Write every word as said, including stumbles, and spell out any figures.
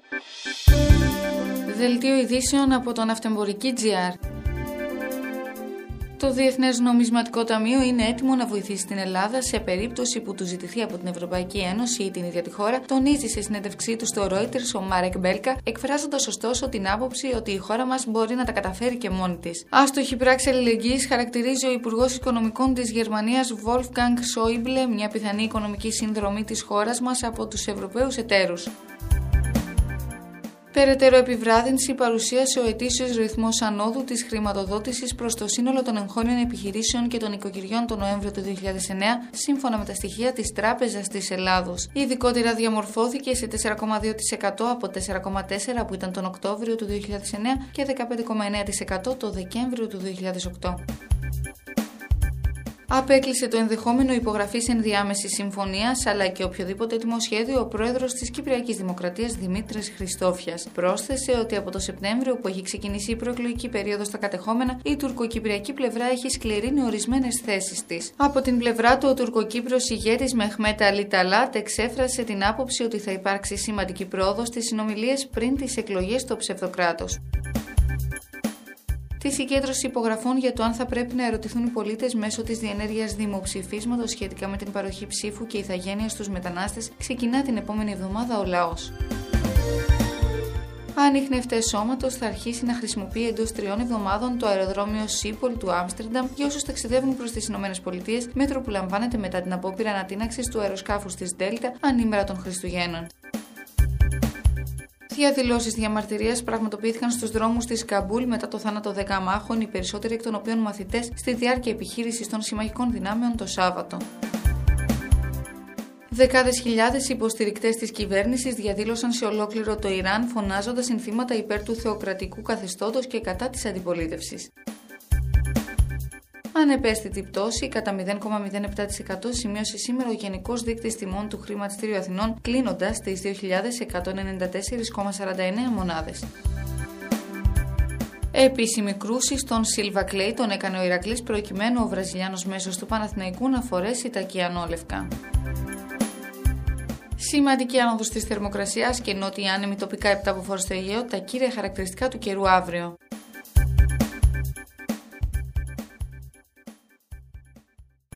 Δελτίο ειδήσεων από το Ναυτεμπορική τζι αρ. Το Διεθνές Νομισματικό Ταμείο είναι έτοιμο να βοηθήσει την Ελλάδα σε περίπτωση που του ζητηθεί από την Ευρωπαϊκή Ένωση ή την ίδια τη χώρα, τονίζει σε συνέντευξή του στο Reuters ο Μάρεκ Μπέλκα, εκφράζοντας ωστόσο την άποψη ότι η χώρα μας μπορεί να τα καταφέρει και μόνη της. Άστοχη πράξη αλληλεγγύης χαρακτηρίζει ο Υπουργός Οικονομικών της Γερμανίας Wolfgang Schäuble μια πιθανή οικονομική συνδρομή της χώρας μας από τους Ευρωπαίους εταίρους. Περαιτέρω επιβράδυνση παρουσίασε ο ετήσιος ρυθμός ανόδου της χρηματοδότησης προς το σύνολο των εγχώριων επιχειρήσεων και των οικοκυριών τον Νοέμβριο του δύο χιλιάδες εννέα, σύμφωνα με τα στοιχεία της Τράπεζας της Ελλάδος. Ειδικότερα διαμορφώθηκε σε τέσσερα κόμμα δύο τοις εκατό από τέσσερα κόμμα τέσσερα τοις εκατό που ήταν τον Οκτώβριο του δύο χιλιάδες εννέα και δεκαπέντε κόμμα εννέα τοις εκατό το Δεκέμβριο του δύο χιλιάδες οκτώ. Απέκλεισε το ενδεχόμενο υπογραφής ενδιάμεσης συμφωνίας αλλά και οποιοδήποτε έτοιμο σχέδιο ο πρόεδρος της Κυπριακής Δημοκρατίας Δημήτρης Χριστόφιας. Πρόσθεσε ότι από το Σεπτέμβριο που έχει ξεκινήσει η προεκλογική περίοδος στα κατεχόμενα, η τουρκοκυπριακή πλευρά έχει σκληρύνει ορισμένες θέσεις της. Από την πλευρά του, ο τουρκοκύπριος ηγέτης Μεχμέτ Αλί Ταλάτ εξέφρασε την άποψη ότι θα υπάρξει σημαντική πρόοδος στις συνομιλίες πριν τις εκλογές στο ψευδοκράτος. Τη συγκέντρωση υπογραφών για το αν θα πρέπει να ερωτηθούν οι πολίτες μέσω της διενέργειας δημοψηφίσματος σχετικά με την παροχή ψήφου και ηθαγένεια στους μετανάστες ξεκινά την επόμενη εβδομάδα ο λαός. Ανιχνευτές σώματος θα αρχίσει να χρησιμοποιεί εντός τριών εβδομάδων το αεροδρόμιο Σίπολ του Άμστερνταμ για όσους ταξιδεύουν προς τις Ηνωμένες Πολιτείες, μέτρο που λαμβάνεται μετά την απόπειρα ανατείναξης του αεροσκάφους της Δέλτα ανήμερα των Χριστουγέννων. Διαδηλώσεις διαμαρτυρίας πραγματοποιήθηκαν στους δρόμους της Καμπούλ μετά το θάνατο δέκα αμάχων, οι περισσότεροι εκ των οποίων μαθητές, στη διάρκεια επιχείρησης των συμμαχικών δυνάμεων το Σάββατο. Δεκάδες χιλιάδες υποστηρικτές της κυβέρνησης διαδήλωσαν σε ολόκληρο το Ιράν, φωνάζοντας συνθήματα υπέρ του θεοκρατικού καθεστώτος και κατά της αντιπολίτευσης. Ανεπαίσθητη πτώση κατά μηδέν κόμμα μηδέν επτά τοις εκατό σημείωσε σήμερα ο Γενικός Δείκτης Τιμών του Χρηματιστήριου Αθηνών, κλείνοντας στις δύο χιλιάδες εκατόν ενενήντα τέσσερα κόμμα σαράντα εννέα μονάδες. Επίσημη κρούση στον Σίλβα Κλέι τον έκανε ο Ηρακλής προκειμένου ο Βραζιλιάνος μέσος του Παναθηναϊκού να φορέσει τα κιανόλευκα. Σημαντική άνοδος της θερμοκρασίας και νότια άνεμη τοπικά επτά από φόρ στο Αιγαίο, τα κύρια χαρακτηριστικά του καιρού αύριο.